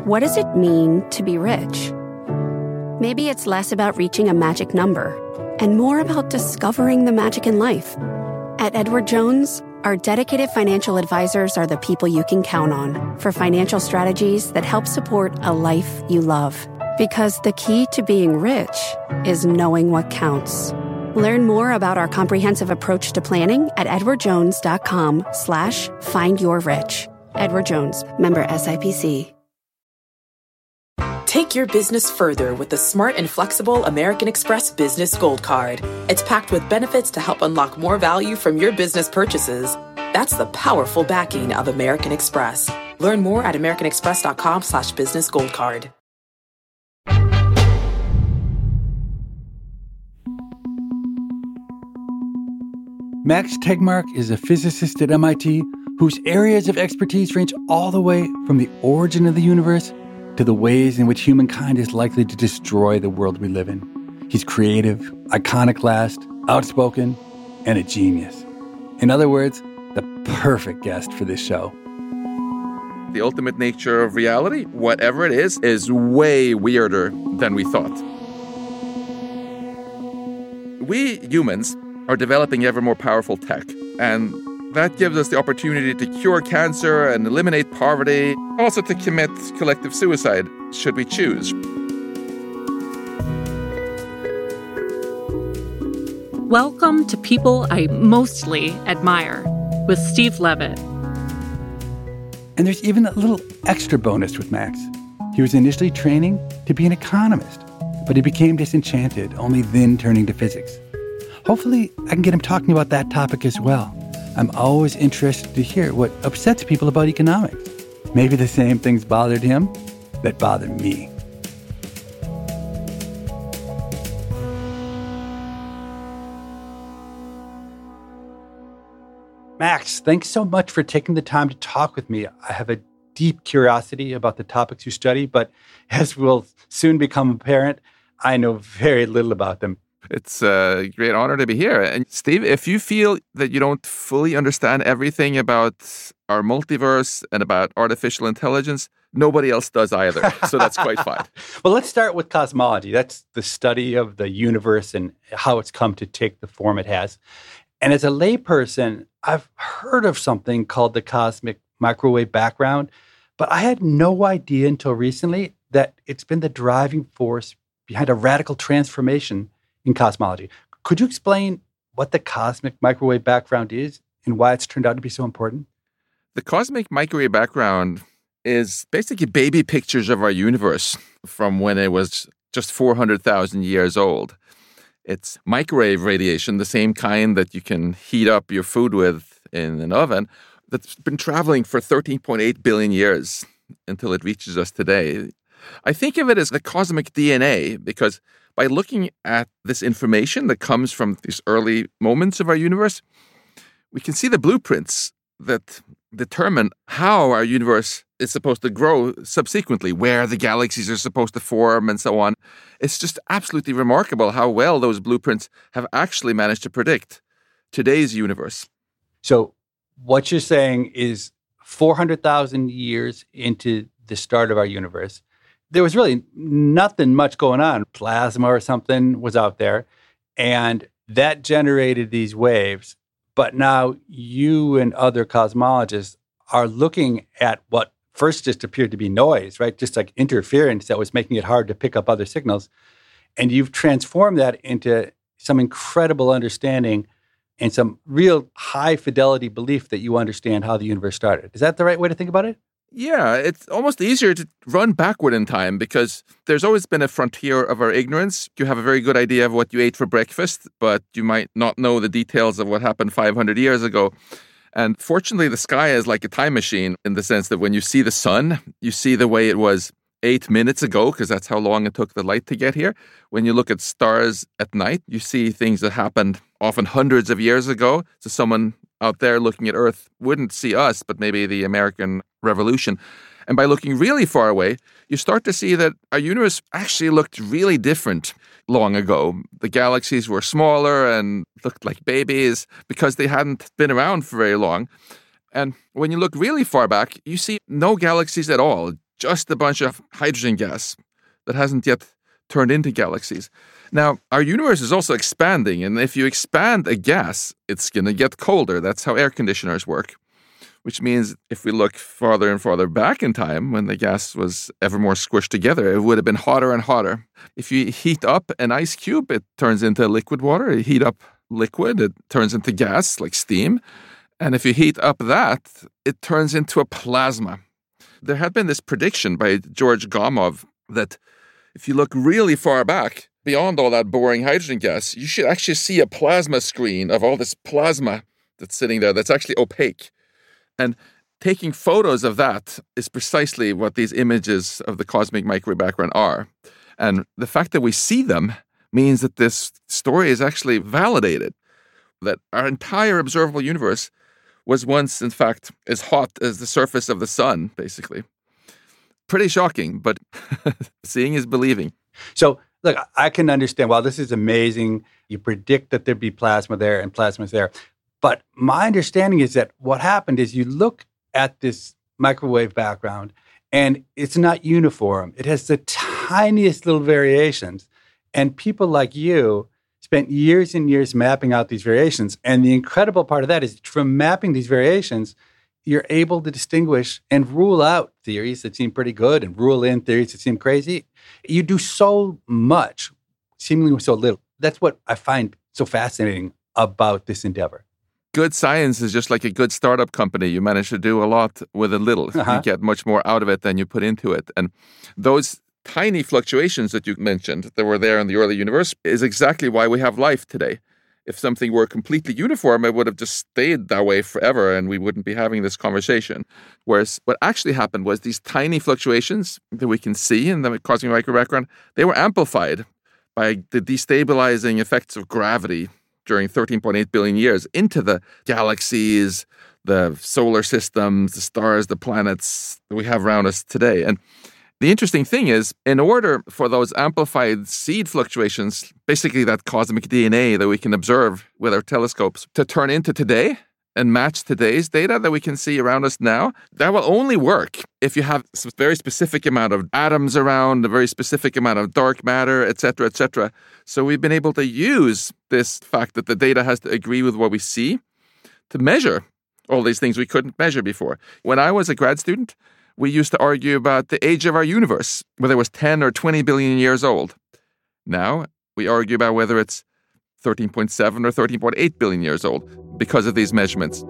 what does it mean to be rich? Maybe it's less about reaching a magic number and more about discovering the magic in life. At Edward Jones, our dedicated financial advisors are the people you can count on for financial strategies that help support a life you love. Because the key to being rich is knowing what counts. Learn more about our comprehensive approach to planning at edwardjones.com/findyourrich. Edward Jones, member SIPC. Take your business further with the smart and flexible American Express Business Gold Card. It's packed with benefits to help unlock more value from your business purchases. That's the powerful backing of American Express. Learn more at americanexpress.com/businessgoldcard. Max Tegmark is a physicist at MIT whose areas of expertise range all the way from the origin of the universe to the ways in which humankind is likely to destroy the world we live in. He's creative, iconoclast, outspoken, and a genius. In other words, the perfect guest for this show. The ultimate nature of reality, whatever it is way weirder than we thought. We humans are developing ever more powerful tech, and that gives us the opportunity to cure cancer and eliminate poverty, also to commit collective suicide, should we choose. Welcome to People I Mostly Admire with Steve Levitt. And there's even a little extra bonus with Max. He was initially training to be an economist, but he became disenchanted, only then turning to physics. Hopefully, I can get him talking about that topic as well. I'm always interested to hear what upsets people about economics. Maybe the same things bothered him that bother me. Max, thanks so much for taking the time to talk with me. I have a deep curiosity about the topics you study, but as will soon become apparent, I know very little about them. It's a great honor to be here. And Steve, if you feel that you don't fully understand everything about our multiverse and about artificial intelligence, nobody else does either. So that's quite fine. Well, let's start with cosmology. That's the study of the universe and how it's come to take the form it has. And as a layperson, I've heard of something called the cosmic microwave background, but I had no idea until recently that it's been the driving force behind a radical transformation in cosmology. Could you explain what the cosmic microwave background is and why it's turned out to be so important? The cosmic microwave background is basically baby pictures of our universe from when it was just 400,000 years old. It's microwave radiation, the same kind that you can heat up your food with in an oven, that's been traveling for 13.8 billion years until it reaches us today. I think of it as the cosmic DNA because by looking at this information that comes from these early moments of our universe, we can see the blueprints that determine how our universe is supposed to grow subsequently, where the galaxies are supposed to form and so on. It's just absolutely remarkable how well those blueprints have actually managed to predict today's universe. So what you're saying is 400,000 years into the start of our universe, there was really nothing much going on. Plasma or something was out there, and that generated these waves. But now you and other cosmologists are looking at what first just appeared to be noise, right? Just like interference that was making it hard to pick up other signals. And you've transformed that into some incredible understanding and some real high fidelity belief that you understand how the universe started. Is that the right way to think about it? Yeah, it's almost easier to run backward in time because there's always been a frontier of our ignorance. You have a very good idea of what you ate for breakfast, but you might not know the details of what happened 500 years ago. And fortunately, the sky is like a time machine in the sense that when you see the sun, you see the way it was 8 minutes ago, because that's how long it took the light to get here. When you look at stars at night, you see things that happened often hundreds of years ago. So someone out there looking at Earth wouldn't see us, but maybe the American Revolution. And by looking really far away, you start to see that our universe actually looked really different long ago. The galaxies were smaller and looked like babies because they hadn't been around for very long. And when you look really far back, you see no galaxies at all, just a bunch of hydrogen gas that hasn't yet turned into galaxies. Now, our universe is also expanding, and if you expand a gas, it's going to get colder. That's how air conditioners work, which means if we look farther and farther back in time, when the gas was ever more squished together, it would have been hotter and hotter. If you heat up an ice cube, it turns into liquid water. You heat up liquid, it turns into gas, like steam. And if you heat up that, it turns into a plasma. There had been this prediction by George Gamow that if you look really far back, beyond all that boring hydrogen gas, you should actually see a plasma screen of all this plasma that's sitting there that's actually opaque. And taking photos of that is precisely what these images of the cosmic microwave background are. And the fact that we see them means that this story is actually validated, that our entire observable universe was once, in fact, as hot as the surface of the sun, basically. Pretty shocking, but seeing is believing. So, look, I can understand, wow, this is amazing. You predict that there'd be plasma there and plasma's there. But my understanding is that what happened is you look at this microwave background and it's not uniform. It has the tiniest little variations. And people like you spent years and years mapping out these variations. And the incredible part of that is from mapping these variations, you're able to distinguish and rule out theories that seem pretty good and rule in theories that seem crazy. You do so much, seemingly with so little. That's what I find so fascinating about this endeavor. Good science is just like a good startup company. You manage to do a lot with a little. You get much more out of it than you put into it. And those tiny fluctuations that you mentioned that were there in the early universe is exactly why we have life today. If something were completely uniform, it would have just stayed that way forever and we wouldn't be having this conversation. Whereas what actually happened was these tiny fluctuations that we can see in the cosmic microwave background, they were amplified by the destabilizing effects of gravity during 13.8 billion years into the galaxies, the solar systems, the stars, the planets that we have around us today. And the interesting thing is, in order for those amplified seed fluctuations, basically that cosmic DNA that we can observe with our telescopes, to turn into today and match today's data that we can see around us now, that will only work if you have a very specific amount of atoms around, a very specific amount of dark matter, et cetera, et cetera. So we've been able to use this fact that the data has to agree with what we see to measure all these things we couldn't measure before. When I was a grad student, we used to argue about the age of our universe, whether it was 10 or 20 billion years old. Now we argue about whether it's 13.7 or 13.8 billion years old because of these measurements.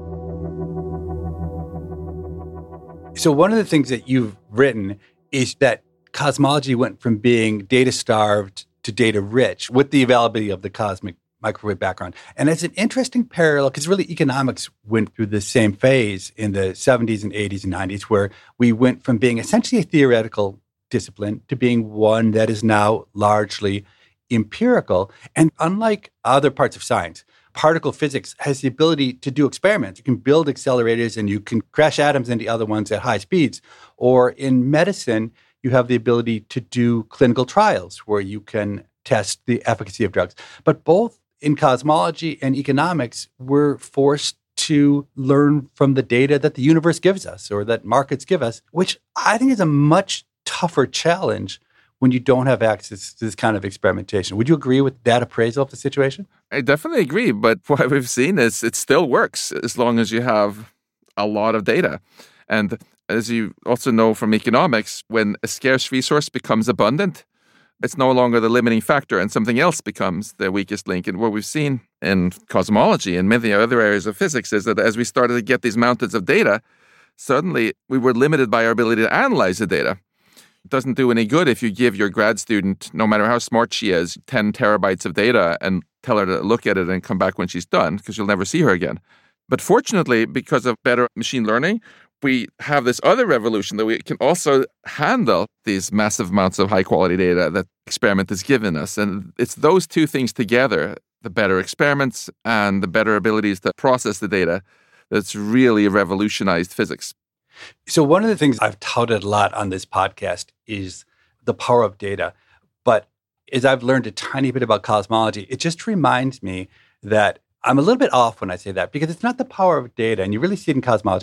So one of the things that you've written is that cosmology went from being data-starved to data-rich with the availability of the cosmic microwave background. And it's an interesting parallel because really economics went through the same phase in the 70s and 80s and 90s where we went from being essentially a theoretical discipline to being one that is now largely empirical. And unlike other parts of science, particle physics has the ability to do experiments. You can build accelerators and you can crash atoms into other ones at high speeds. Or in medicine, you have the ability to do clinical trials where you can test the efficacy of drugs. But both in cosmology and economics, we're forced to learn from the data that the universe gives us or that markets give us, which I think is a much tougher challenge when you don't have access to this kind of experimentation. Would you agree with that appraisal of the situation? I definitely agree, but what we've seen is it still works as long as you have a lot of data. And as you also know from economics, when a scarce resource becomes abundant, it's no longer the limiting factor and something else becomes the weakest link. And what we've seen in cosmology and many other areas of physics is that as we started to get these mountains of data, suddenly we were limited by our ability to analyze the data. It doesn't do any good if you give your grad student, no matter how smart she is, 10 terabytes of data and tell her to look at it and come back when she's done, because you'll never see her again. But fortunately, because of better machine learning, we have this other revolution that we can also handle these massive amounts of high-quality data that experiment has given us. And it's those two things together, the better experiments and the better abilities to process the data, that's really revolutionized physics. So one of the things I've touted a lot on this podcast is the power of data. But as I've learned a tiny bit about cosmology, it just reminds me that I'm a little bit off when I say that because it's not the power of data, and you really see it in cosmology.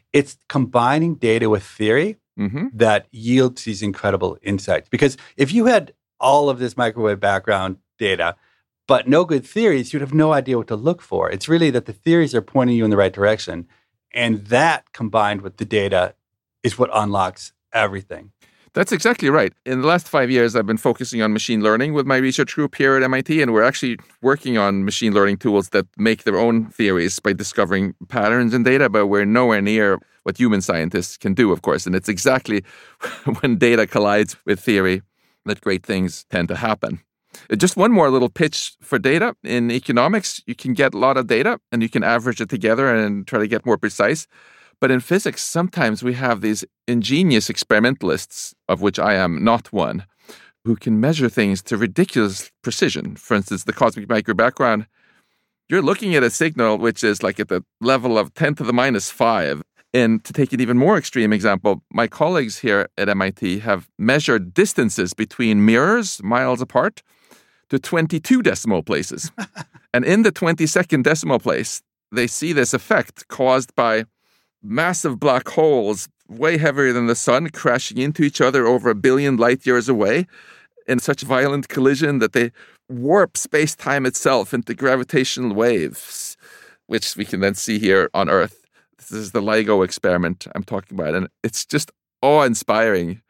It's combining data with theory Mm-hmm. that yields these incredible insights. Because if you had all of this microwave background data, but no good theories, you'd have no idea what to look for. It's really that the theories are pointing you in the right direction. And that combined with the data is what unlocks everything. That's exactly right. In the last 5 years, I've been focusing on machine learning with my research group here at MIT, and we're actually working on machine learning tools that make their own theories by discovering patterns in data, but we're nowhere near what human scientists can do, of course. And it's exactly when data collides with theory that great things tend to happen. Just one more little pitch for data. In economics, you can get a lot of data and you can average it together and try to get more precise. But in physics, sometimes we have these ingenious experimentalists, of which I am not one, who can measure things to ridiculous precision. For instance, the cosmic microwave background, you're looking at a signal which is like at the level of 10 to the minus 5. And to take an even more extreme example, my colleagues here at MIT have measured distances between mirrors miles apart to 22 decimal places. And in the 22nd decimal place, they see this effect caused by massive black holes, way heavier than the sun, crashing into each other over 1 billion light years away in such violent collision that they warp space-time itself into gravitational waves, which we can then see here on Earth. This is the LIGO experiment I'm talking about, and it's just awe-inspiring.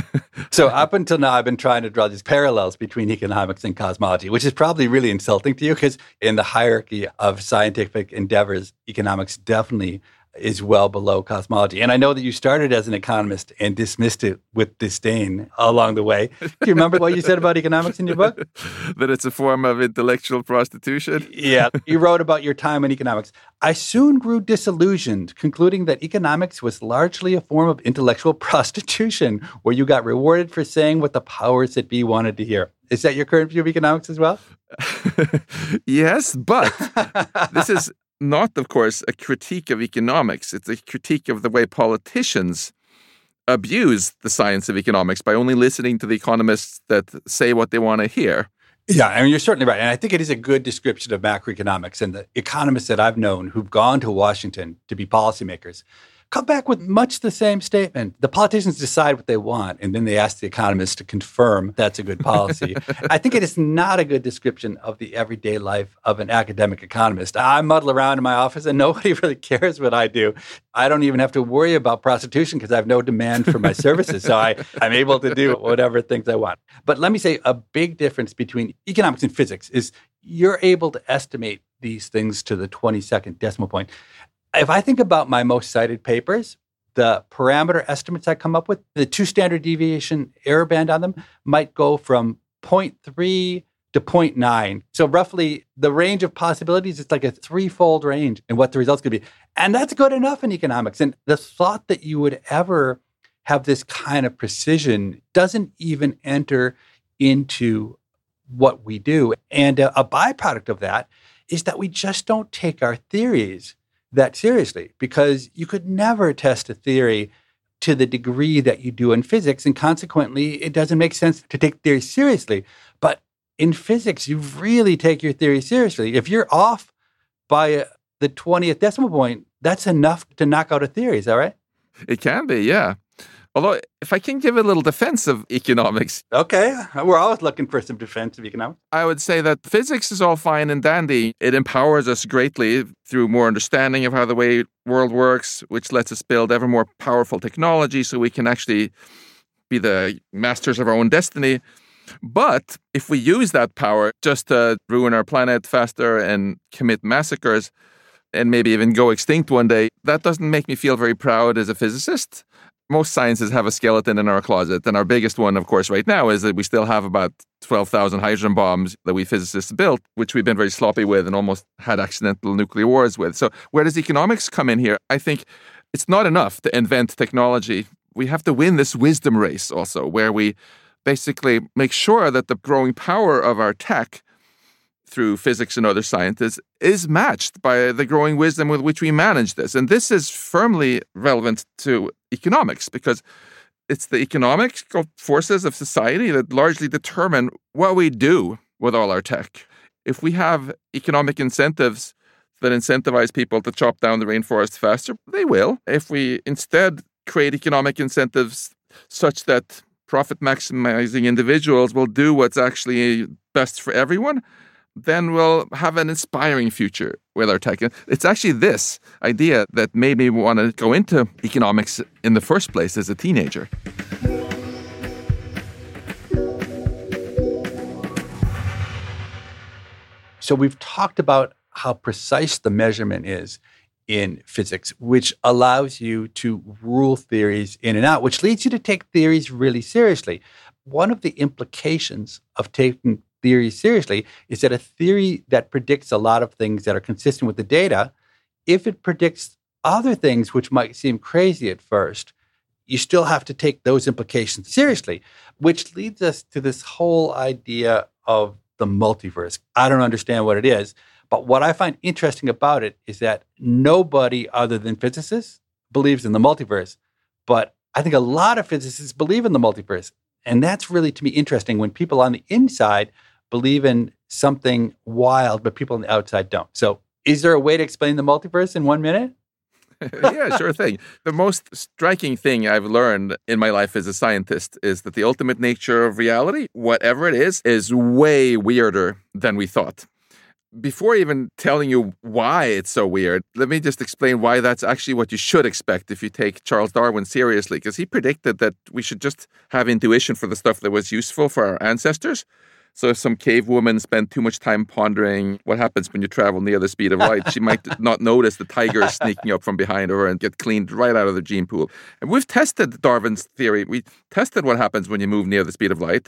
So up until now, I've been trying to draw these parallels between economics and cosmology, which is probably really insulting to you because in the hierarchy of scientific endeavors, economics definitely is well below cosmology. And I know that you started as an economist and dismissed it with disdain along the way. Do you remember what you said about economics in your book? That it's a form of intellectual prostitution? Yeah. You wrote about your time in economics. I soon grew disillusioned, concluding that economics was largely a form of intellectual prostitution, where you got rewarded for saying what the powers that be wanted to hear. Is that your current view of economics as well? Yes, but this is not, of course, a critique of economics. It's a critique of the way politicians abuse the science of economics by only listening to the economists that say what they want to hear. Yeah, I mean, you're certainly right. And I think it is a good description of macroeconomics. And the economists that I've known who've gone to Washington to be policymakers come back with much the same statement. The politicians decide what they want, and then they ask the economists to confirm that's a good policy. I think it is not a good description of the everyday life of an academic economist. I muddle around in my office, and nobody really cares what I do. I don't even have to worry about prostitution because I have no demand for my services. So I'm able to do whatever things I want. But let me say a big difference between economics and physics is you're able to estimate these things to the 22nd decimal point. If I think about my most cited papers, the parameter estimates I come up with, the 2 standard deviation error band on them might go from 0.3 to 0.9. So roughly the range of possibilities, it's like a 3-fold range in what the results could be. And that's good enough in economics. And the thought that you would ever have this kind of precision doesn't even enter into what we do. And a byproduct of that is that we just don't take our theories that seriously, because you could never test a theory to the degree that you do in physics, and consequently, it doesn't make sense to take theory seriously. But in physics, you really take your theory seriously. If you're off by the 20th decimal point, that's enough to knock out a theory. Is that right? It can be, yeah. Although, if I can give a little defense of economics. Okay. We're always looking for some defense of economics. I would say that physics is all fine and dandy. It empowers us greatly through more understanding of how the way world works, which lets us build ever more powerful technology so we can actually be the masters of our own destiny. But if we use that power just to ruin our planet faster and commit massacres and maybe even go extinct one day, that doesn't make me feel very proud as a physicist. Most sciences have a skeleton in our closet, and our biggest one, of course, right now is that we still have about 12,000 hydrogen bombs that we physicists built, which we've been very sloppy with and almost had accidental nuclear wars with. So where does economics come in here? I think it's not enough to invent technology. We have to win this wisdom race also, where we basically make sure that the growing power of our tech through physics and other sciences is matched by the growing wisdom with which we manage this. And this is firmly relevant to economics because it's the economic forces of society that largely determine what we do with all our tech. If we have economic incentives that incentivize people to chop down the rainforest faster? They will. If we instead create economic incentives such that profit-maximizing individuals will do what's actually best for everyone, then we'll have an inspiring future with our tech. It's actually this idea that made me want to go into economics in the first place as a teenager. So we've talked about how precise the measurement is in physics, which allows you to rule theories in and out, which leads you to take theories really seriously. One of the implications of taking theories seriously is that a theory that predicts a lot of things that are consistent with the data, if it predicts other things which might seem crazy at first, you still have to take those implications seriously, which leads us to this whole idea of the multiverse. I don't understand what it is, but what I find interesting about it is that nobody other than physicists believes in the multiverse, but I think a lot of physicists believe in the multiverse. And that's really, to me, interesting when people on the inside believe in something wild, but people on the outside don't. So is there a way to explain the multiverse in 1 minute? Yeah, sure thing. The most striking thing I've learned in my life as a scientist is that the ultimate nature of reality, whatever it is way weirder than we thought. Before even telling you why it's so weird, let me just explain why that's actually what you should expect if you take Charles Darwin seriously, because he predicted that we should just have intuition for the stuff that was useful for our ancestors. So if some cave woman spent too much time pondering what happens when you travel near the speed of light, she might not notice the tiger sneaking up from behind her and get cleaned right out of the gene pool. And we've tested Darwin's theory. We tested what happens when you move near the speed of light.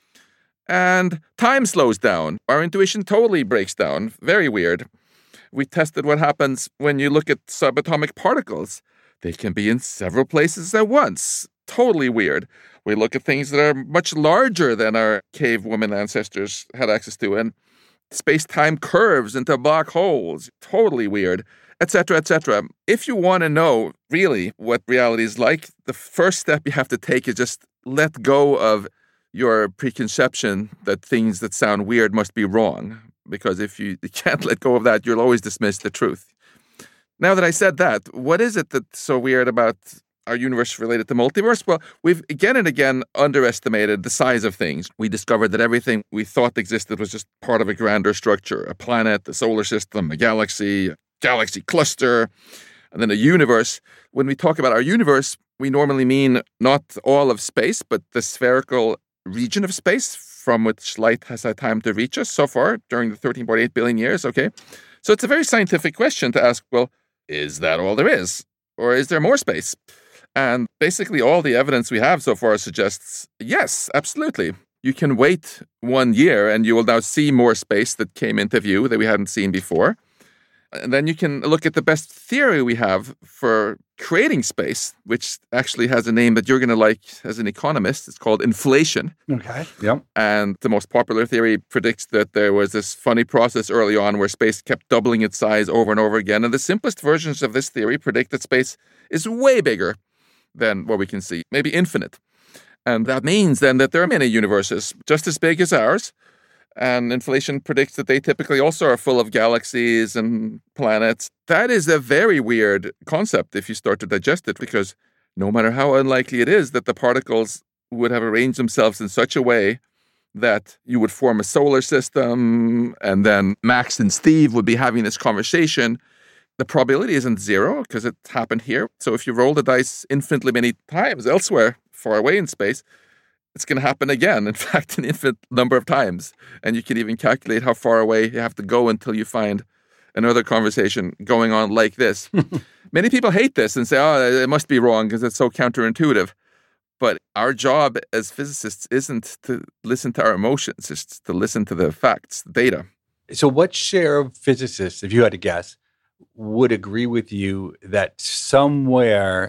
And time slows down. Our intuition totally breaks down. Very weird. We tested what happens when you look at subatomic particles. They can be in several places at once. Totally weird. We look at things that are much larger than our cave woman ancestors had access to, and space-time curves into black holes. Totally weird, etc., etc. If you want to know really what reality is like, the first step you have to take is just let go of your preconception that things that sound weird must be wrong. Because if you can't let go of that, you'll always dismiss the truth. Now that I said that, what is it that's so weird about our universe related to multiverse? Well, we've again and again underestimated the size of things. We discovered that everything we thought existed was just part of a grander structure, a planet, a solar system, a galaxy cluster, and then a universe. When we talk about our universe, we normally mean not all of space, but the spherical region of space from which light has had time to reach us so far during the 13.8 billion years, okay? So it's a very scientific question to ask, well, is that all there is? Or is there more space? And basically all the evidence we have so far suggests, yes, absolutely. You can wait 1 year and you will now see more space that came into view that we hadn't seen before. And then you can look at the best theory we have for creating space, which actually has a name that you're going to like as an economist. It's called inflation. Okay. Yep. And the most popular theory predicts that there was this funny process early on where space kept doubling its size over and over again. And the simplest versions of this theory predict that space is way bigger than what we can see, maybe infinite. And that means then that there are many universes just as big as ours. And inflation predicts that they typically also are full of galaxies and planets. That is a very weird concept if you start to digest it, because no matter how unlikely it is that the particles would have arranged themselves in such a way that you would form a solar system, and then Max and Steve would be having this conversation, the probability isn't zero because it happened here. So if you roll the dice infinitely many times elsewhere, far away in space, it's going to happen again. In fact, an infinite number of times. And you can even calculate how far away you have to go until you find another conversation going on like this. Many people hate this and say, oh, it must be wrong because it's so counterintuitive. But our job as physicists isn't to listen to our emotions, it's to listen to the facts, the data. So what share of physicists, if you had to guess, would agree with you that somewhere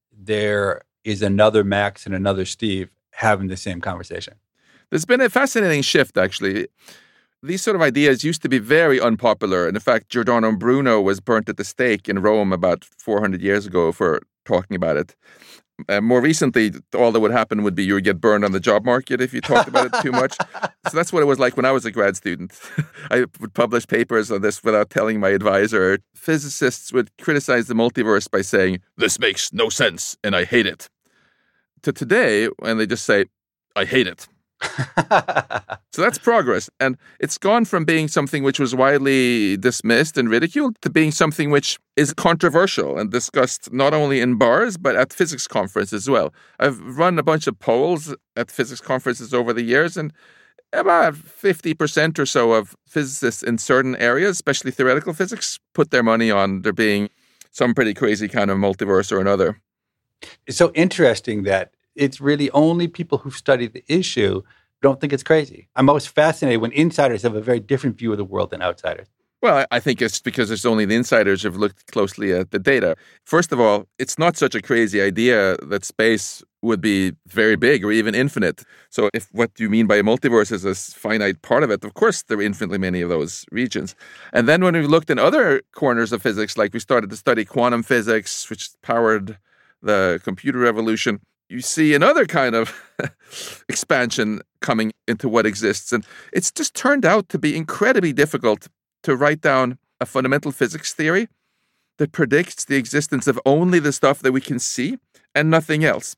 there is another Max and another Steve having the same conversation? There's been a fascinating shift, actually. These sort of ideas used to be very unpopular. And in fact, Giordano Bruno was burnt at the stake in Rome about 400 years ago for talking about it. More recently, all that would happen would be you would get burned on the job market if you talked about it too much. So that's what it was like when I was a grad student. I would publish papers on this without telling my advisor. Physicists would criticize the multiverse by saying, "This makes no sense and I hate it." To today, when they just say, "I hate it." So that's progress. And it's gone from being something which was widely dismissed and ridiculed to being something which is controversial and discussed not only in bars, but at physics conferences as well. I've run a bunch of polls at physics conferences over the years, and about 50% or so of physicists in certain areas, especially theoretical physics, put their money on there being some pretty crazy kind of multiverse or another. It's so interesting that it's really only people who study the issue don't think it's crazy. I'm most fascinated when insiders have a very different view of the world than outsiders. Well, I think it's because it's only the insiders who have looked closely at the data. First of all, it's not such a crazy idea that space would be very big or even infinite. So if what you mean by a multiverse is a finite part of it, of course, there are infinitely many of those regions. And then when we looked in other corners of physics, like we started to study quantum physics, which powered the computer revolution, you see another kind of expansion coming into what exists. And it's just turned out to be incredibly difficult to write down a fundamental physics theory that predicts the existence of only the stuff that we can see and nothing else.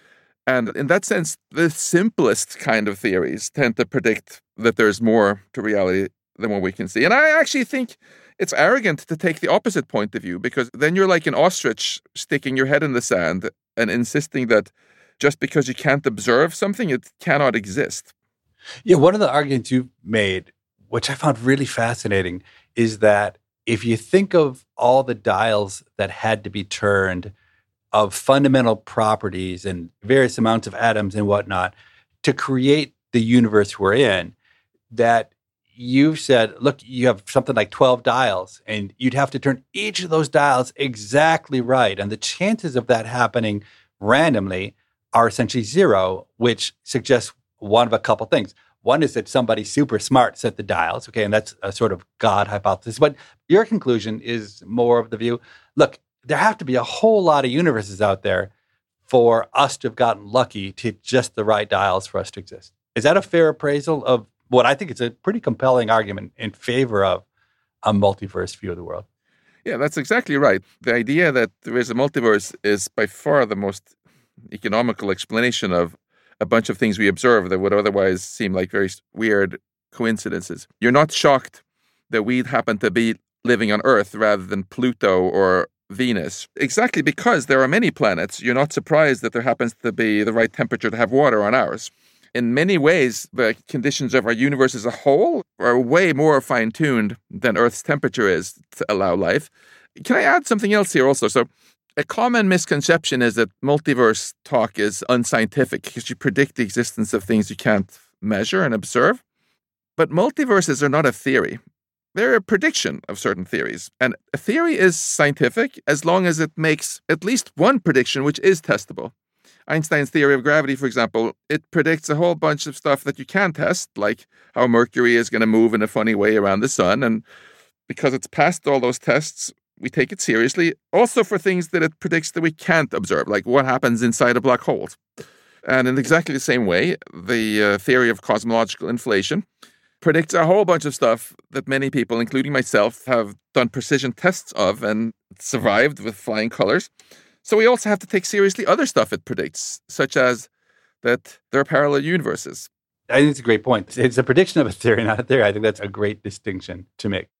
And in that sense, the simplest kind of theories tend to predict that there's more to reality than what we can see. And I actually think it's arrogant to take the opposite point of view, because then you're like an ostrich sticking your head in the sand and insisting that just because you can't observe something, it cannot exist. Yeah, one of the arguments you've made, which I found really fascinating, is that if you think of all the dials that had to be turned of fundamental properties and various amounts of atoms and whatnot to create the universe we're in, that you've said, look, you have something like 12 dials, and you'd have to turn each of those dials exactly right. And the chances of that happening randomly are essentially zero, which suggests one of a couple things. One is that somebody super smart set the dials, okay, and that's a sort of God hypothesis. But your conclusion is more of the view, look, there have to be a whole lot of universes out there for us to have gotten lucky to just the right dials for us to exist. Is that a fair appraisal of what I think is a pretty compelling argument in favor of a multiverse view of the world? Yeah, that's exactly right. The idea that there is a multiverse is by far the most economical explanation of a bunch of things we observe that would otherwise seem like very weird coincidences. You're not shocked that we happen to be living on Earth rather than Pluto or Venus. Exactly because there are many planets, you're not surprised that there happens to be the right temperature to have water on ours. In many ways, the conditions of our universe as a whole are way more fine-tuned than Earth's temperature is to allow life. Can I add something else here also? So a common misconception is that multiverse talk is unscientific because you predict the existence of things you can't measure and observe. But multiverses are not a theory. They're a prediction of certain theories. And a theory is scientific as long as it makes at least one prediction which is testable. Einstein's theory of gravity, for example, it predicts a whole bunch of stuff that you can test, like how Mercury is going to move in a funny way around the sun. And because it's passed all those tests, we take it seriously. Also for things that it predicts that we can't observe, like what happens inside a black hole. And in exactly the same way, the theory of cosmological inflation predicts a whole bunch of stuff that many people, including myself, have done precision tests of and survived with flying colors. So we also have to take seriously other stuff it predicts, such as that there are parallel universes. I think it's a great point. It's a prediction of a theory, not a theory. I think that's a great distinction to make.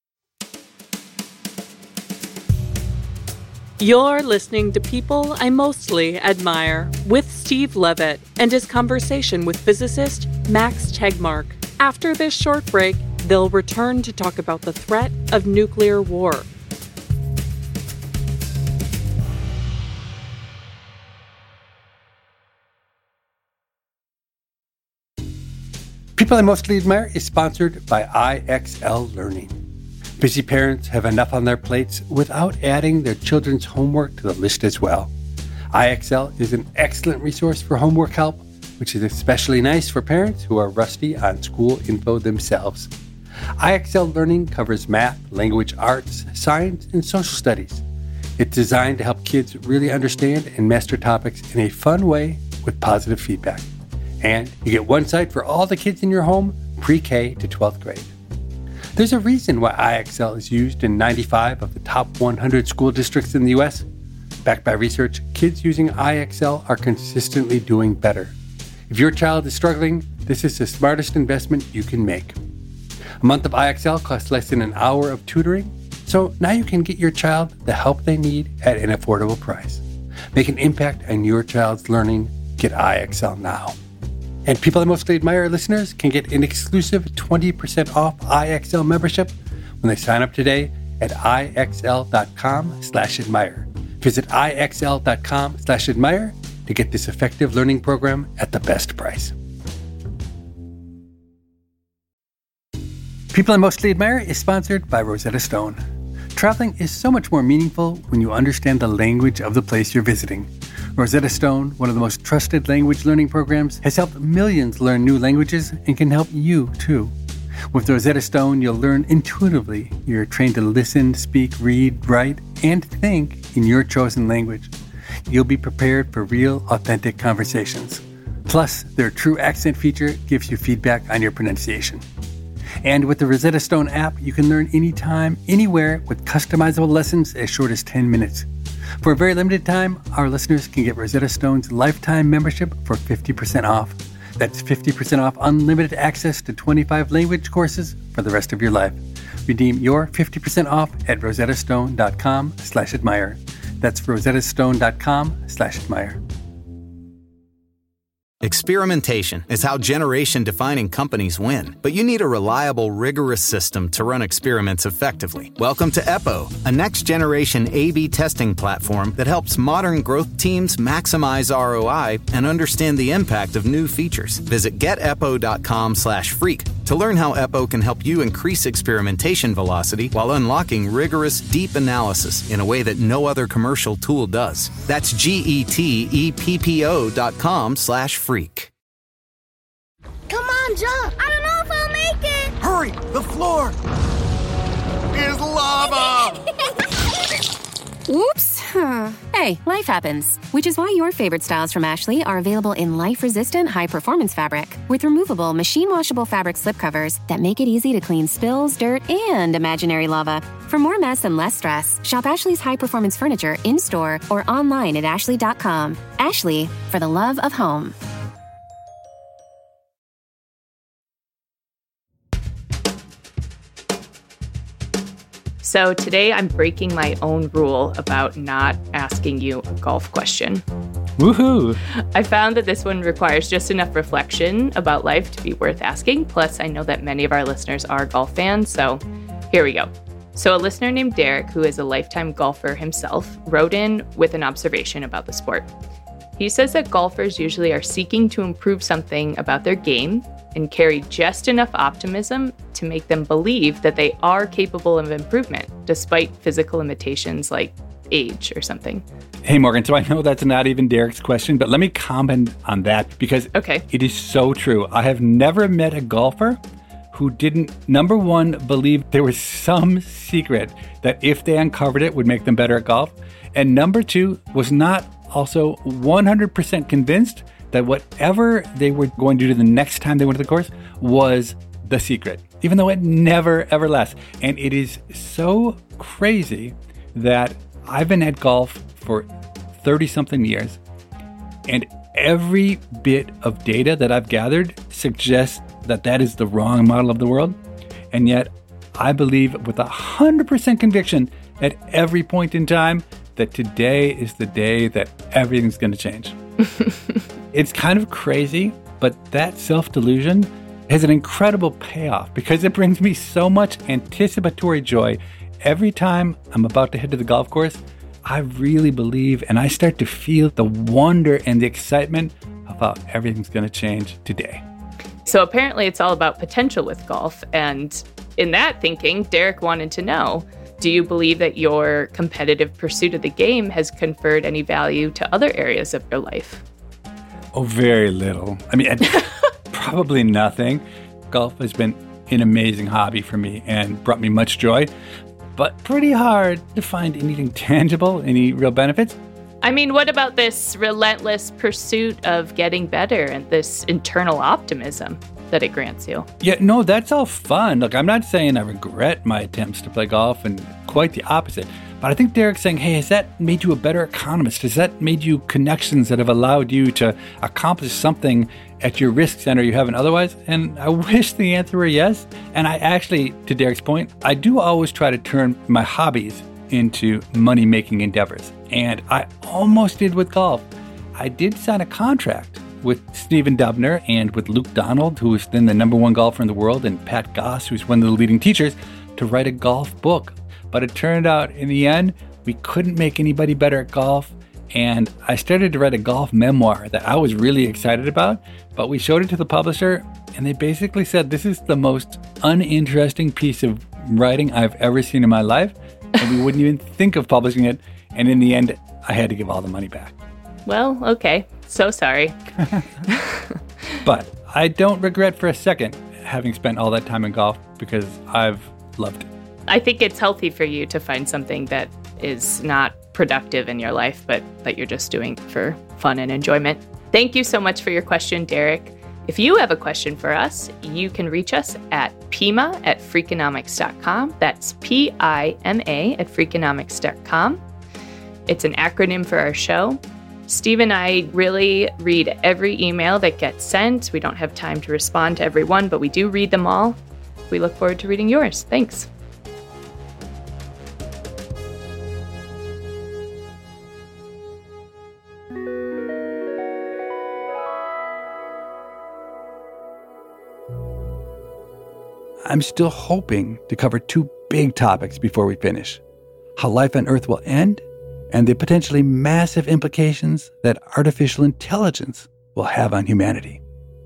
You're listening to People I Mostly Admire with Steve Levitt and his conversation with physicist Max Tegmark. After this short break, they'll return to talk about the threat of nuclear war. People I Mostly Admire is sponsored by IXL Learning. Busy parents have enough on their plates without adding their children's homework to the list as well. IXL is an excellent resource for homework help, which is especially nice for parents who are rusty on school info themselves. IXL Learning covers math, language arts, science, and social studies. It's designed to help kids really understand and master topics in a fun way with positive feedback. And you get one site for all the kids in your home, pre-K to 12th grade. There's a reason why IXL is used in 95 of the top 100 school districts in the U.S. Backed by research, kids using IXL are consistently doing better. If your child is struggling, this is the smartest investment you can make. A month of IXL costs less than an hour of tutoring, so now you can get your child the help they need at an affordable price. Make an impact on your child's learning. Get IXL now. And People I Mostly Admire listeners can get an exclusive 20% off IXL membership when they sign up today at IXL.com/admire. Visit IXL.com/admire to get this effective learning program at the best price. People I Mostly Admire is sponsored by Rosetta Stone. Traveling is so much more meaningful when you understand the language of the place you're visiting. Rosetta Stone, one of the most trusted language learning programs, has helped millions learn new languages and can help you too. With Rosetta Stone, you'll learn intuitively. You're trained to listen, speak, read, write, and think in your chosen language. You'll be prepared for real, authentic conversations. Plus, their True Accent feature gives you feedback on your pronunciation. And with the Rosetta Stone app, you can learn anytime, anywhere with customizable lessons as short as 10 minutes. For a very limited time, our listeners can get Rosetta Stone's lifetime membership for 50% off. That's 50% off unlimited access to 25 language courses for the rest of your life. Redeem your 50% off at rosettastone.com/admire. That's rosettastone.com/admire. Experimentation is how generation-defining companies win. But you need a reliable, rigorous system to run experiments effectively. Welcome to EPO, a next-generation A/B testing platform that helps modern growth teams maximize ROI and understand the impact of new features. Visit getepo.com/freak to learn how EPO can help you increase experimentation velocity while unlocking rigorous, deep analysis in a way that no other commercial tool does. That's GETEPPO.com/freak. Come on, jump! I don't know if I'll make it! Hurry! The floor is lava! Oops. Hey, life happens. Which is why your favorite styles from Ashley are available in life-resistant, high-performance fabric with removable, machine-washable fabric slipcovers that make it easy to clean spills, dirt, and imaginary lava. For more mess and less stress, shop Ashley's high-performance furniture in-store or online at ashley.com. Ashley, for the love of home. So today I'm breaking my own rule about not asking you a golf question. Woohoo! I found that this one requires just enough reflection about life to be worth asking. Plus, I know that many of our listeners are golf fans, so here we go. So a listener named Derek, who is a lifetime golfer himself, wrote in with an observation about the sport. He says that golfers usually are seeking to improve something about their game and carry just enough optimism to make them believe that they are capable of improvement, despite physical limitations like age or something. Hey, Morgan, so I know that's not even Derek's question, but let me comment on that because It is so true. I have never met a golfer who didn't, number one, believe there was some secret that if they uncovered it would make them better at golf, and number two, was not also 100% convinced that whatever they were going to do the next time they went to the course was the secret, even though it never, ever lasts. And it is so crazy that I've been at golf for 30-something years, and every bit of data that I've gathered suggests that that is the wrong model of the world. And yet, I believe with 100% conviction at every point in time that today is the day that everything's going to change. It's kind of crazy, but that self-delusion has an incredible payoff because it brings me so much anticipatory joy. Every time I'm about to head to the golf course, I really believe and I start to feel the wonder and the excitement of how everything's going to change today. So apparently it's all about potential with golf. And in that thinking, Derek wanted to know, do you believe that your competitive pursuit of the game has conferred any value to other areas of your life? Oh, very little. I mean, probably nothing. Golf has been an amazing hobby for me and brought me much joy. but pretty hard to find anything tangible, any real benefits. I mean, what about this relentless pursuit of getting better and this internal optimism that it grants you? Yeah, no, that's all fun. Look, I'm not saying I regret my attempts to play golf, and quite the opposite. But I think Derek's saying, hey, has that made you a better economist? Has that made you connections that have allowed you to accomplish something at your risk center you haven't otherwise? And I wish the answer were yes. And I actually, to Derek's point, I do always try to turn my hobbies into money-making endeavors. And I almost did with golf. I did sign a contract with Stephen Dubner and with Luke Donald, who was then the number one golfer in the world, and Pat Goss, who's one of the leading teachers, to write a golf book. But it turned out in the end, we couldn't make anybody better at golf. And I started to write a golf memoir that I was really excited about. But we showed it to the publisher, and they basically said, this is the most uninteresting piece of writing I've ever seen in my life. And we wouldn't even think of publishing it. And in the end, I had to give all the money back. Well, okay. So sorry. But I don't regret for a second having spent all that time in golf, because I've loved it. I think it's healthy for you to find something that is not productive in your life, but that you're just doing for fun and enjoyment. Thank you so much for your question, Derek. If you have a question for us, you can reach us at pima@freakonomics.com. That's PIMA@freakonomics.com. It's an acronym for our show. Steve and I really read every email that gets sent. We don't have time to respond to every one, but we do read them all. We look forward to reading yours. Thanks. I'm still hoping to cover two big topics before we finish: how life on Earth will end, and the potentially massive implications that artificial intelligence will have on humanity.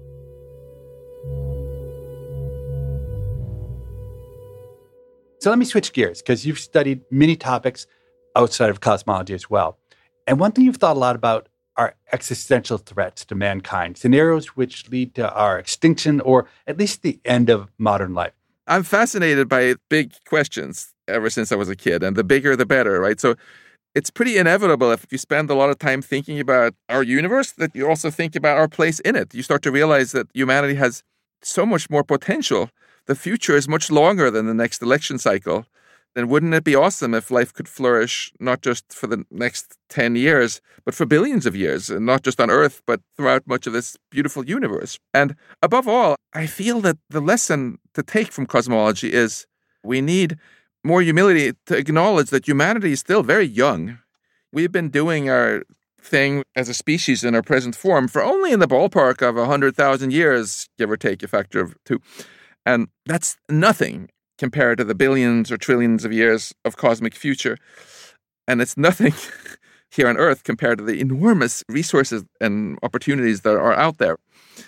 So let me switch gears, because you've studied many topics outside of cosmology as well. And one thing you've thought a lot about are existential threats to mankind, scenarios which lead to our extinction or at least the end of modern life. I'm fascinated by big questions ever since I was a kid, and the bigger, the better, right? So it's pretty inevitable if you spend a lot of time thinking about our universe that you also think about our place in it. You start to realize that humanity has so much more potential. The future is much longer than the next election cycle. Then wouldn't it be awesome if life could flourish not just for the next 10 years, but for billions of years, and not just on Earth, but throughout much of this beautiful universe? And above all, I feel that the lesson to take from cosmology is we need more humility to acknowledge that humanity is still very young. We've been doing our thing as a species in our present form for only in the ballpark of 100,000 years, give or take a factor of 2. And that's nothing compared to the billions or trillions of years of cosmic future. And it's nothing here on Earth compared to the enormous resources and opportunities that are out there.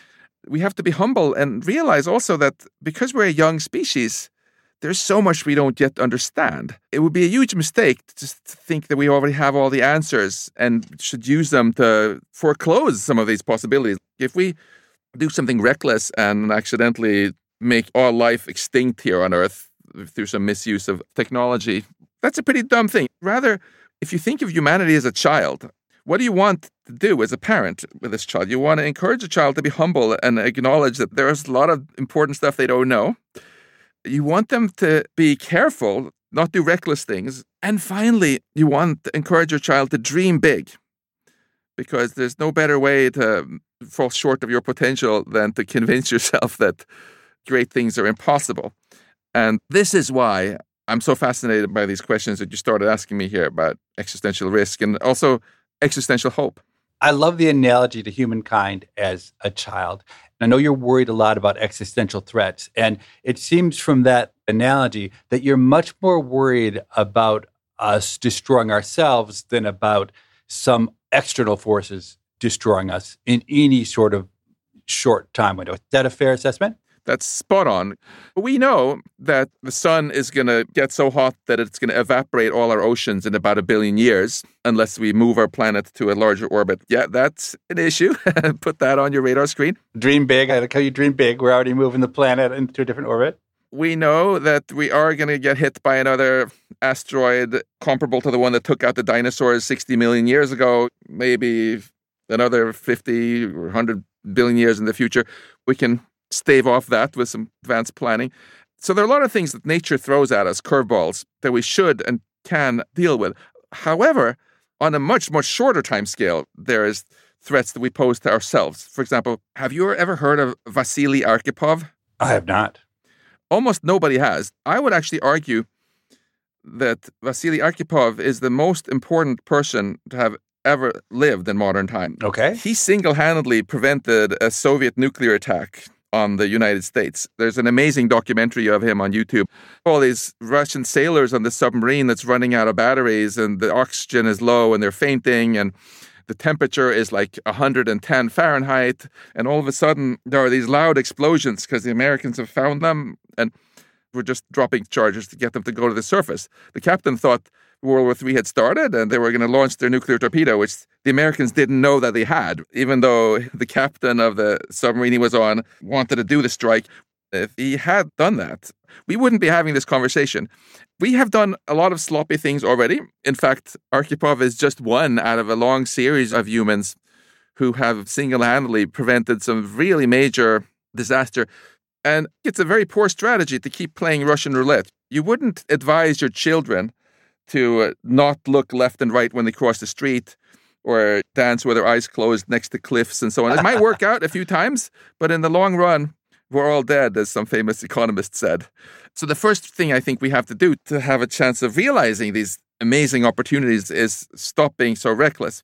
We have to be humble and realize also that because we're a young species, there's so much we don't yet understand. It would be a huge mistake to just think that we already have all the answers and should use them to foreclose some of these possibilities. If we do something reckless and accidentally make all life extinct here on Earth through some misuse of technology, that's a pretty dumb thing. Rather, if you think of humanity as a child, what do you want to do as a parent with this child? You want to encourage a child to be humble and acknowledge that there's a lot of important stuff they don't know. You want them to be careful, not do reckless things. And finally, you want to encourage your child to dream big, because there's no better way to fall short of your potential than to convince yourself that great things are impossible. And this is why I'm so fascinated by these questions that you started asking me here about existential risk and also existential hope. I love the analogy to humankind as a child. I know you're worried a lot about existential threats, and it seems from that analogy that you're much more worried about us destroying ourselves than about some external forces destroying us in any sort of short time window. Is that a fair assessment? That's spot on. We know that the sun is going to get so hot that it's going to evaporate all our oceans in about 1 billion years, unless we move our planet to a larger orbit. Yeah, that's an issue. Put that on your radar screen. Dream big. I like how you dream big. We're already moving the planet into a different orbit. We know that we are going to get hit by another asteroid comparable to the one that took out the dinosaurs 60 million years ago, maybe another 50 or 100 billion years in the future, we can stave off that with some advanced planning. So there are a lot of things that nature throws at us, curveballs, that we should and can deal with. However, on a much, much shorter time scale, there is threats that we pose to ourselves. For example, have you ever heard of Vasily Arkhipov? I have not. Almost nobody has. I would actually argue that Vasily Arkhipov is the most important person to have ever lived in modern time. Okay. He single-handedly prevented a Soviet nuclear attack on the United States. There's an amazing documentary of him on YouTube. All these Russian sailors on the submarine that's running out of batteries, and the oxygen is low and they're fainting, and the temperature is like 110 Fahrenheit. And all of a sudden, there are these loud explosions because the Americans have found them, and we're just dropping charges to get them to go to the surface. The captain thought World War III had started and they were going to launch their nuclear torpedo, which the Americans didn't know that they had, even though the captain of the submarine he was on wanted to do the strike. If he had done that, we wouldn't be having this conversation. We have done a lot of sloppy things already. In fact, Arkhipov is just one out of a long series of humans who have single-handedly prevented some really major disaster. And it's a very poor strategy to keep playing Russian roulette. You wouldn't advise your children to not look left and right when they cross the street or dance with their eyes closed next to cliffs and so on. It might work out a few times, but in the long run, we're all dead, as some famous economist said. So the first thing I think we have to do to have a chance of realizing these amazing opportunities is stop being so reckless.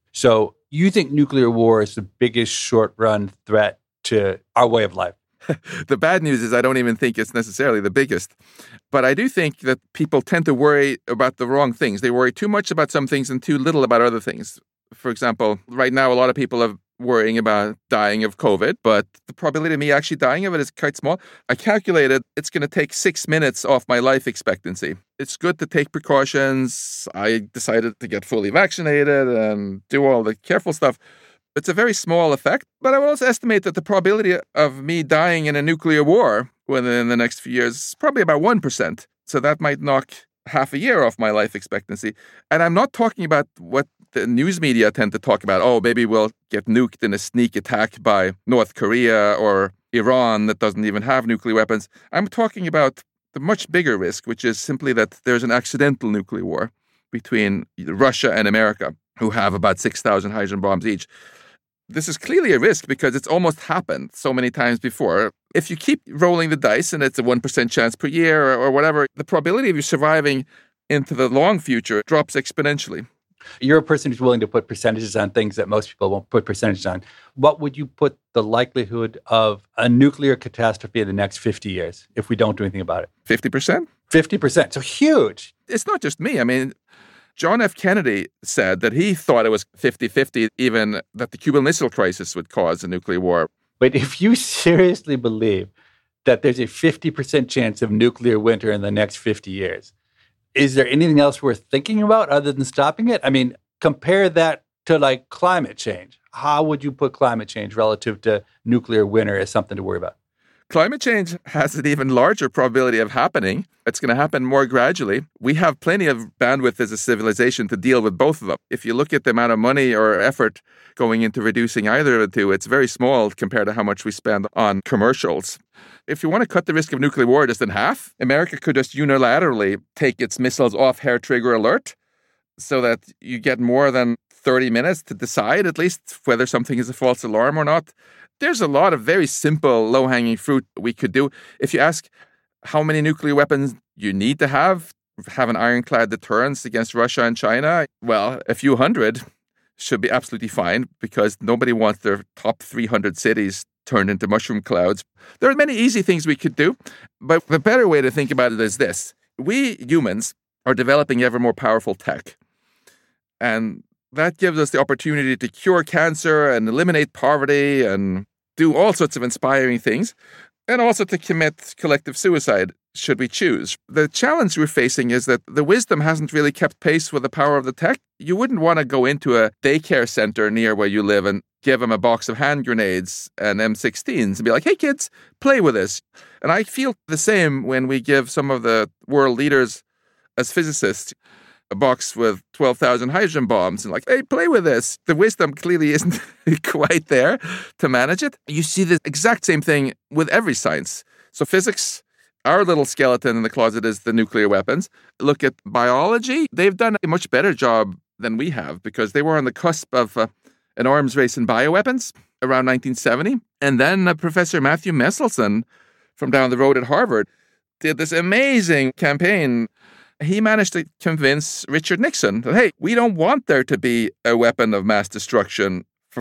So you think nuclear war is the biggest short-run threat to our way of life? The bad news is I don't even think it's necessarily the biggest. But I do think that people tend to worry about the wrong things. They worry too much about some things and too little about other things. For example, right now, a lot of people are worrying about dying of COVID, but the probability of me actually dying of it is quite small. I calculated it's going to take 6 minutes off my life expectancy. It's good to take precautions. I decided to get fully vaccinated and do all the careful stuff. It's a very small effect, but I would also estimate that the probability of me dying in a nuclear war within the next few years is probably about 1%. So that might knock half a year off my life expectancy. And I'm not talking about what the news media tend to talk about. Oh, maybe we'll get nuked in a sneak attack by North Korea or Iran that doesn't even have nuclear weapons. I'm talking about the much bigger risk, which is simply that there's an accidental nuclear war between Russia and America, who have about 6,000 hydrogen bombs each. This is clearly a risk because it's almost happened so many times before. If you keep rolling the dice and it's a 1% chance per year or whatever, the probability of you surviving into the long future drops exponentially. You're a person who's willing to put percentages on things that most people won't put percentages on. What would you put the likelihood of a nuclear catastrophe in the next 50 years if we don't do anything about it? 50%? 50%. So huge. It's not just me. I mean, John F. Kennedy said that he thought it was 50-50, even that the Cuban Missile Crisis would cause a nuclear war. But if you seriously believe that there's a 50% chance of nuclear winter in the next 50 years, is there anything else worth thinking about other than stopping it? I mean, compare that to like climate change. How would you put climate change relative to nuclear winter as something to worry about? Climate change has an even larger probability of happening. It's going to happen more gradually. We have plenty of bandwidth as a civilization to deal with both of them. If you look at the amount of money or effort going into reducing either of the two, it's very small compared to how much we spend on commercials. If you want to cut the risk of nuclear war just in half, America could just unilaterally take its missiles off hair trigger alert so that you get more than 30 minutes to decide at least whether something is a false alarm or not. There's a lot of very simple, low-hanging fruit we could do. If you ask how many nuclear weapons you need to have an ironclad deterrence against Russia and China, well, a few hundred should be absolutely fine because nobody wants their top 300 cities turned into mushroom clouds. There are many easy things we could do, but the better way to think about it is this. We humans are developing ever more powerful tech. And that gives us the opportunity to cure cancer and eliminate poverty and do all sorts of inspiring things, and also to commit collective suicide, should we choose. The challenge we're facing is that the wisdom hasn't really kept pace with the power of the tech. You wouldn't want to go into a daycare center near where you live and give them a box of hand grenades and M16s and be like, hey, kids, play with this. And I feel the same when we give some of the world leaders as physicists, a box with 12,000 hydrogen bombs and like, hey, play with this. The wisdom clearly isn't quite there to manage it. You see the exact same thing with every science. So physics, our little skeleton in the closet is the nuclear weapons. Look at biology. They've done a much better job than we have because they were on the cusp of an arms race in bioweapons around 1970. And then Professor Matthew Meselson from down the road at Harvard did this amazing campaign. He managed to convince Richard Nixon that, hey, we don't want there to be a weapon of mass destruction for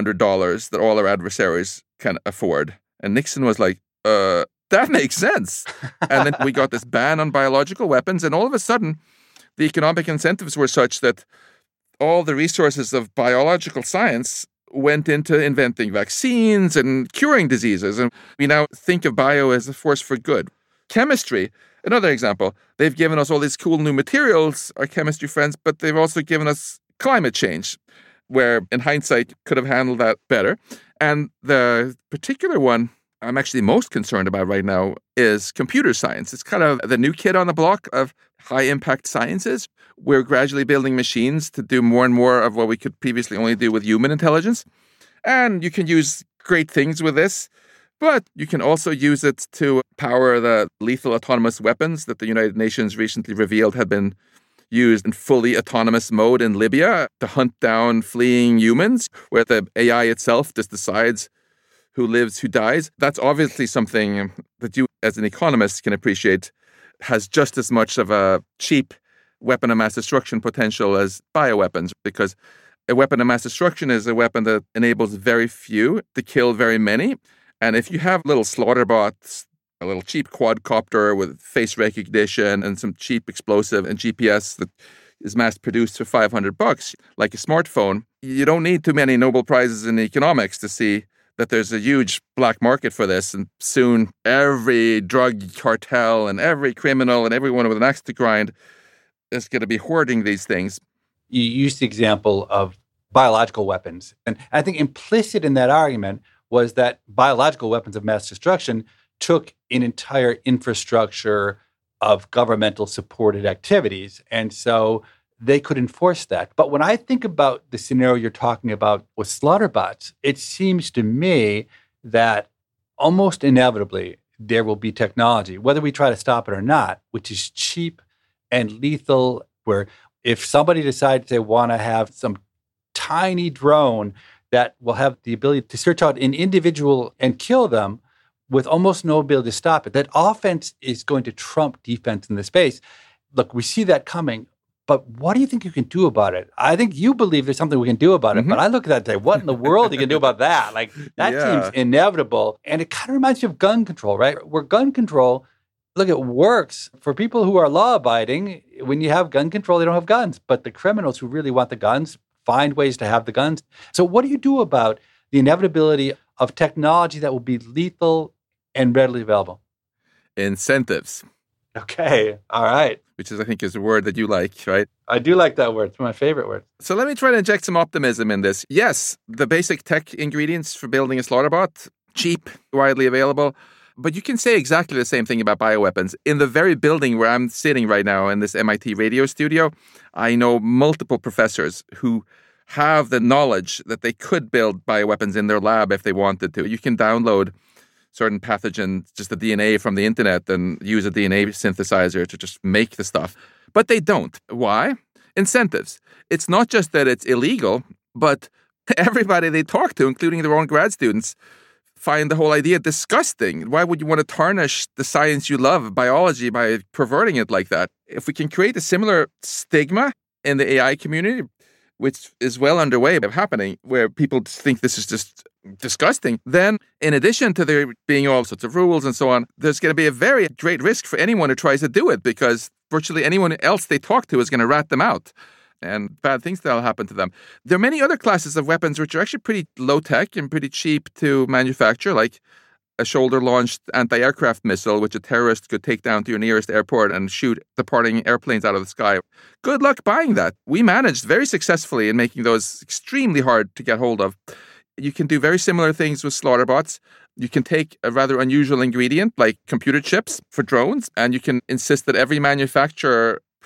$500 that all our adversaries can afford. And Nixon was like, that makes sense. And then we got this ban on biological weapons, and all of a sudden, the economic incentives were such that all the resources of biological science went into inventing vaccines and curing diseases. And we now think of bio as a force for good. Chemistry, another example. They've given us all these cool new materials, our chemistry friends, but they've also given us climate change, where in hindsight could have handled that better. And the particular one I'm actually most concerned about right now is computer science. It's kind of the new kid on the block of high-impact sciences. We're gradually building machines to do more and more of what we could previously only do with human intelligence. And you can use great things with this, but you can also use it to power the lethal autonomous weapons that the United Nations recently revealed had been used in fully autonomous mode in Libya to hunt down fleeing humans, where the AI itself just decides who lives, who dies. That's obviously something that you, as an economist, can appreciate has just as much of a cheap weapon of mass destruction potential as bioweapons, because a weapon of mass destruction is a weapon that enables very few to kill very many. And if you have little slaughter bots, a little cheap quadcopter with face recognition and some cheap explosive and GPS that is mass-produced for $500, like a smartphone, you don't need too many Nobel Prizes in economics to see that there's a huge black market for this, and soon every drug cartel and every criminal and everyone with an axe to grind is going to be hoarding these things. You used the example of biological weapons, and I think implicit in that argument was that biological weapons of mass destruction took an entire infrastructure of governmental supported activities, and so they could enforce that. But when I think about the scenario you're talking about with slaughter bots, it seems to me that almost inevitably there will be technology, whether we try to stop it or not, which is cheap and lethal, where if somebody decides they want to have some tiny drone that will have the ability to search out an individual and kill them with almost no ability to stop it, that offense is going to trump defense in the space. Look, we see that coming. But what do you think you can do about it? I think you believe there's something we can do about it. But I look at that and say, what in the world are you going to do about that? Like, that seems inevitable. And it kind of reminds you of gun control, right? Where gun control, look, it works for people who are law-abiding. When you have gun control, they don't have guns. But the criminals who really want the guns find ways to have the guns. So what do you do about the inevitability of technology that will be lethal and readily available? Incentives. Okay. All right. Which is, I think, is a word that you like, right? I do like that word. It's my favorite word. So let me try to inject some optimism in this. Yes, the basic tech ingredients for building a slaughter bot, cheap, widely available. But you can say exactly the same thing about bioweapons. In the very building where I'm sitting right now in this MIT radio studio, I know multiple professors who have the knowledge that they could build bioweapons in their lab if they wanted to. You can download certain pathogens, just the DNA from the internet, and use a DNA synthesizer to just make the stuff. But they don't. Why? Incentives. It's not just that it's illegal, but everybody they talk to, including their own grad students, find the whole idea disgusting. Why would you want to tarnish the science you love, biology, by perverting it like that? If we can create a similar stigma in the AI community, which is well underway of happening, where people think this is just disgusting, then in addition to there being all sorts of rules and so on, there's going to be a very great risk for anyone who tries to do it, because virtually anyone else they talk to is going to rat them out, and bad things that'll happen to them. There are many other classes of weapons which are actually pretty low-tech and pretty cheap to manufacture, like a shoulder-launched anti-aircraft missile, which a terrorist could take down to your nearest airport and shoot departing airplanes out of the sky. Good luck buying that. We managed very successfully in making those extremely hard to get hold of. You can do very similar things with slaughter bots. You can take a rather unusual ingredient like computer chips for drones, and you can insist that every manufacturer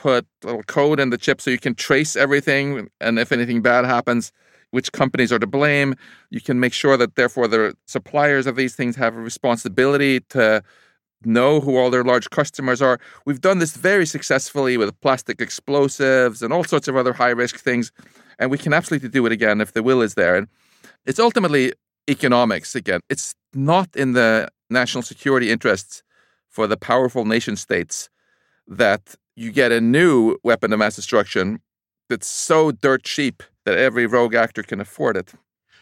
put a little code in the chip so you can trace everything. And if anything bad happens, which companies are to blame. You can make sure that, therefore, the suppliers of these things have a responsibility to know who all their large customers are. We've done this very successfully with plastic explosives and all sorts of other high-risk things. And we can absolutely do it again if the will is there. And it's ultimately economics again. It's not in the national security interests for the powerful nation states that you get a new weapon of mass destruction that's so dirt cheap that every rogue actor can afford it.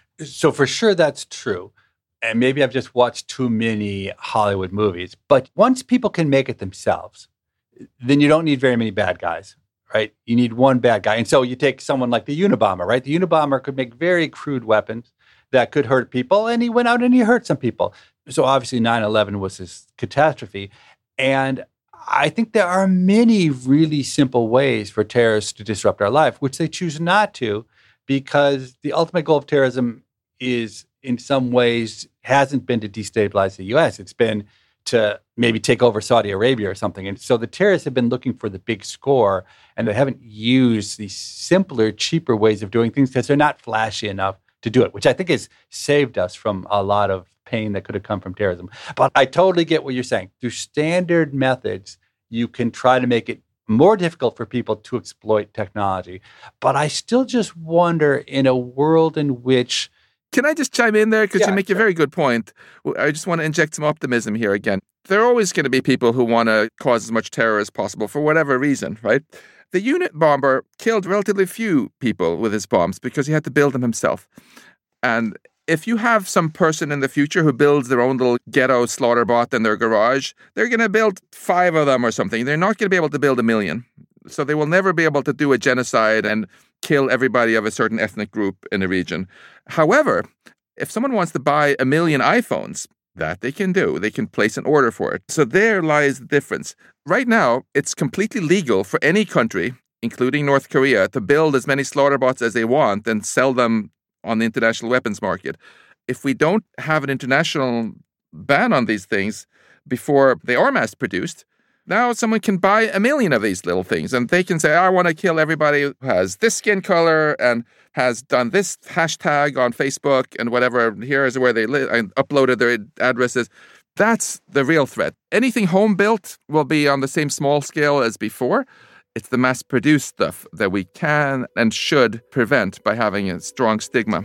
So for sure that's true. And maybe I've just watched too many Hollywood movies. But once people can make it themselves, then you don't need very many bad guys, right? You need one bad guy. And so you take someone like the Unabomber, right? The Unabomber could make very crude weapons that could hurt people. And he went out and he hurt some people. So obviously 9/11 was this catastrophe. And I think there are many really simple ways for terrorists to disrupt our life, which they choose not to, because the ultimate goal of terrorism is, in some ways, hasn't been to destabilize the U.S. It's been to maybe take over Saudi Arabia or something. And so the terrorists have been looking for the big score, and they haven't used these simpler, cheaper ways of doing things because they're not flashy enough to do it, which I think has saved us from a lot of pain that could have come from terrorism. But I totally get what you're saying. Through standard methods, you can try to make it more difficult for people to exploit technology. But I still just wonder, in a world in which... Can I just chime in there? Because you make a very good point. I just want to inject some optimism here again. There are always going to be people who want to cause as much terror as possible for whatever reason, right? The Unabomber killed relatively few people with his bombs because he had to build them himself. And if you have some person in the future who builds their own little ghetto slaughter bot in their garage, they're going to build 5 of them or something. They're not going to be able to build 1 million. So they will never be able to do a genocide and kill everybody of a certain ethnic group in a region. However, if someone wants to buy 1 million iPhones, that they can do. They can place an order for it. So there lies the difference. Right now, it's completely legal for any country, including North Korea, to build as many slaughter bots as they want and sell them on the international weapons market. If we don't have an international ban on these things before they are mass-produced, now someone can buy 1 million of these little things and they can say, I want to kill everybody who has this skin color and has done this hashtag on Facebook and whatever. Here is where they live and uploaded their addresses. That's the real threat. Anything home-built will be on the same small scale as before. It's the mass-produced stuff that we can and should prevent by having a strong stigma.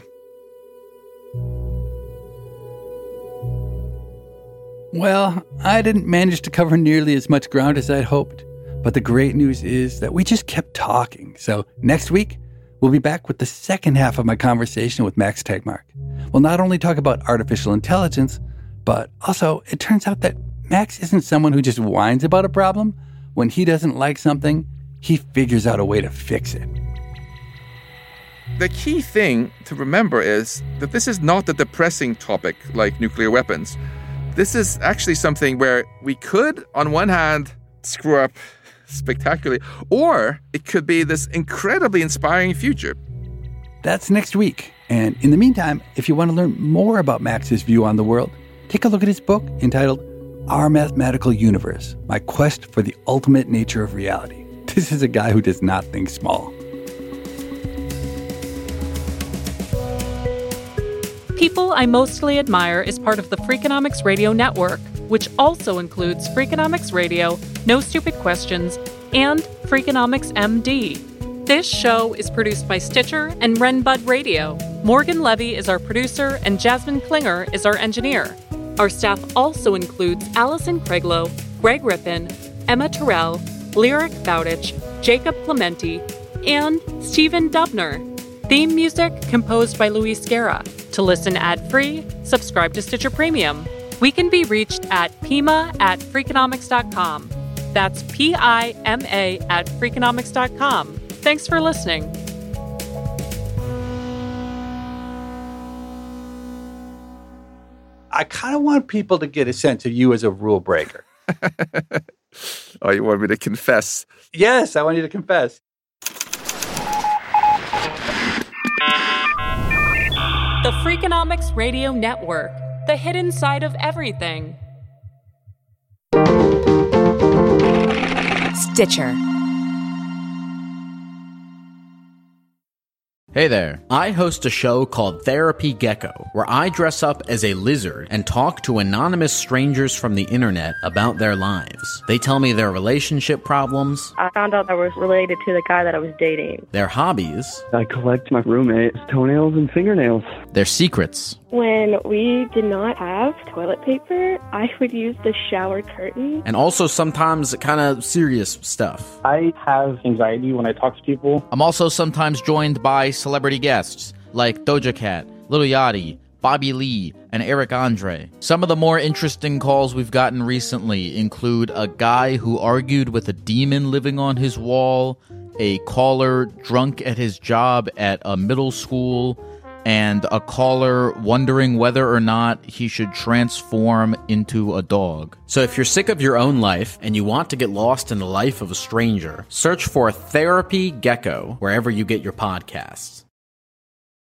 Well, I didn't manage to cover nearly as much ground as I'd hoped. But the great news is that we just kept talking. So next week, we'll be back with the second half of my conversation with Max Tegmark. We'll not only talk about artificial intelligence, but also it turns out that Max isn't someone who just whines about a problem. When he doesn't like something, he figures out a way to fix it. The key thing to remember is that this is not a depressing topic like nuclear weapons. This is actually something where we could, on one hand, screw up spectacularly, or it could be this incredibly inspiring future. That's next week. And in the meantime, if you want to learn more about Max's view on the world, take a look at his book entitled Our Mathematical Universe, My Quest for the Ultimate Nature of Reality. This is a guy who does not think small. People I Mostly Admire is part of the Freakonomics Radio Network, which also includes Freakonomics Radio, No Stupid Questions, and Freakonomics MD. This show is produced by Stitcher and Renbud Radio. Morgan Levy is our producer, and Jasmine Klinger is our engineer. Our staff also includes Allison Craiglow, Greg Rippin, Emma Terrell, Lyric Bowditch, Jacob Clementi, and Stephen Dubner. Theme music composed by Luis Guerra. To listen ad-free, subscribe to Stitcher Premium. We can be reached at pima@freakonomics.com. That's PIMA@freakonomics.com. Thanks for listening. I kind of want people to get a sense of you as a rule breaker. Oh, you want me to confess? Yes, I want you to confess. The Freakonomics Radio Network, the hidden side of everything. Stitcher. Hey there. I host a show called Therapy Gecko, where I dress up as a lizard and talk to anonymous strangers from the internet about their lives. They tell me their relationship problems. I found out I was related to the guy that I was dating. Their hobbies. I collect my roommate's toenails and fingernails. Their secrets. When we did not have toilet paper, I would use the shower curtain. And also sometimes kind of serious stuff. I have anxiety when I talk to people. I'm also sometimes joined by celebrity guests like Doja Cat, Lil Yachty, Bobby Lee, and Eric Andre. Some of the more interesting calls we've gotten recently include a guy who argued with a demon living on his wall, a caller drunk at his job at a middle school, and a caller wondering whether or not he should transform into a dog. So if you're sick of your own life and you want to get lost in the life of a stranger, search for Therapy Gecko wherever you get your podcasts.